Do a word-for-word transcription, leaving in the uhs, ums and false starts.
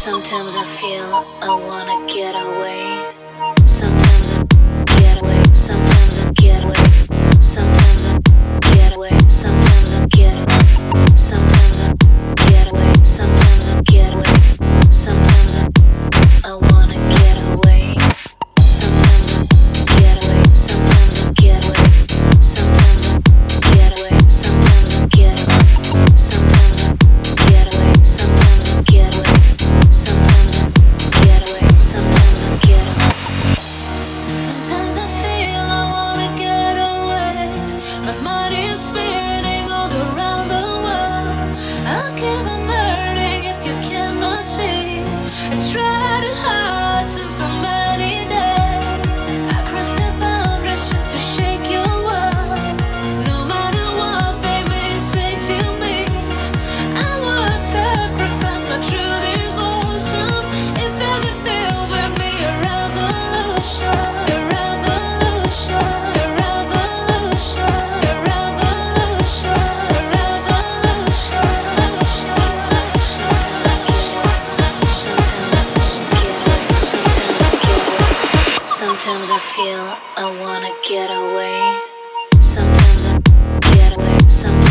Sometimes I feel I wanna get away. Sometimes I get away. Sometimes I get away. Sometimes I get away. Sometimes I get away. Sometimes I get away. Sometimes I get away. Sometimes I I wanna get away. Sometimes I get away. Sometimes I get away. Sometimes I get away. Sometimes I get away. Sometimes I get away. Sometimes I get away. Sometimes I get away. Sometimes I get away. Sometimes I feel I wanna get away. My mind is spinning all around the world. I keep on burning if you cannot see. I try to hide since so many days. I cross the boundaries just to shake your world. No matter what they may say to me, I would sacrifice my true devotion if I could build with me a revolution. The revolution, the revolution, the revolution, the revolution. Sometimes I feel I wanna get away. Sometimes I get away. Sometimes